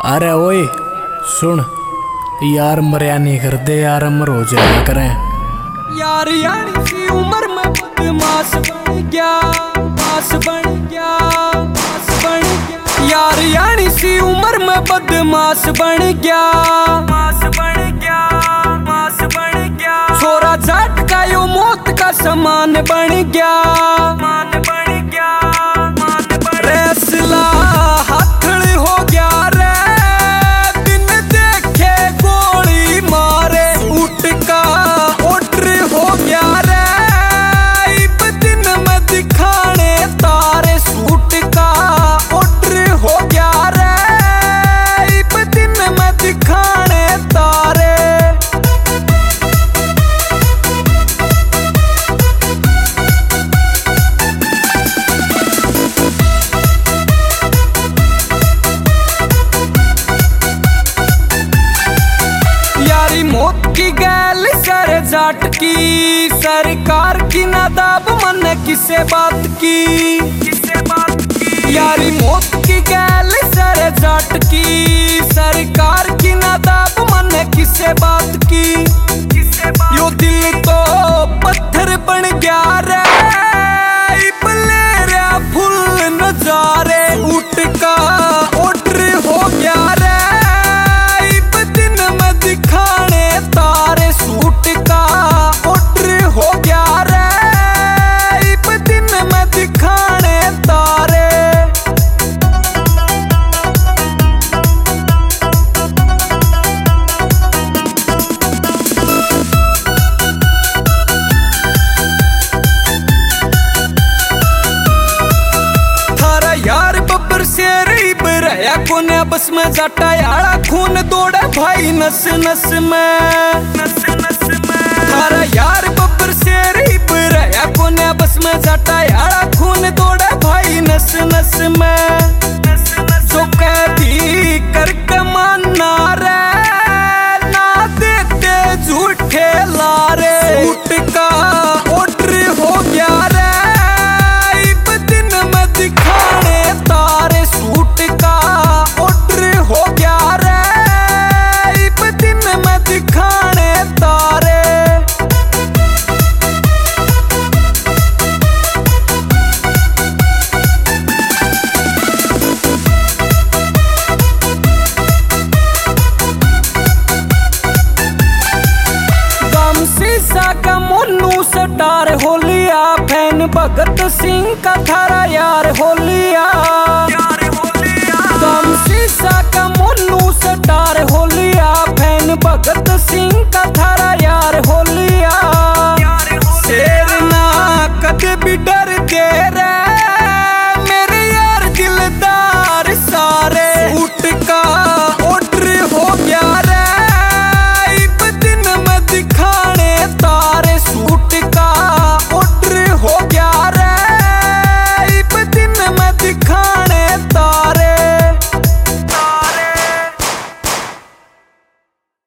अरे ओए सुन यार, मरिया नहीं कर दे यार, अमर हो जाया करें यार। यानी सी उम्र में बदमाश बन गया, मास बन गया, मास बन गया। यार यानी सी उम्र में बदमाश बन गया, मास बन गया, मास बन गया। छोरा जाट का यो मौत का समान बन गया, मान बन गया, मान बन। रेसला हथड़ हो गया रे, दिन देखे गोली मारे। उठ का ऑर्डर हो गया रे, इब दिन में दिखाने तारे। सूट का ऑर्डर हो गया रे, इब दिन में दिखाने तारे। यारी मौत की गैल सर जाट की, सरकार की नादाब मन किसे बात की, किसे बात की। यारी मौत की गैल सर जाट की, सरकार की नादाब मन किसे बात की, किसे बात। यो दिल तो पत्थर बन गया रे, इब ले रहा फुल नजारे। उठ का ऑर्डर हो गया रे, इब दिन में दिखाने तारे। सूट का ऑर्डर हो गया रे, इब दिन में दिखाने तारे। थारा यार बब्बर शेर इब रहा कोने बस में। जाटा यारा खून दौड़े भाई नस नस में, नस नस में। थारा यार बब्बर शेर इब रहा कोने बस में। जाटा यारा खून दौड़े भाई नस नस में, नस नस। जो कैदी करके मानना रे, ना देते झूठे लारे। सूट का ऑर्डर हो गया रे, इब दिन में दिखाने तारे। सूट का ऑर्डर हो गया रे, इब दिन में दिखाने तारे। शीशा का मुन्नू सटार हो लिया, फैन भगत सिंह का थारा यार हो लिया, यार हो लिया। गम शीशा का मुन्नू सटार हो लिया, फैन भगत सिंह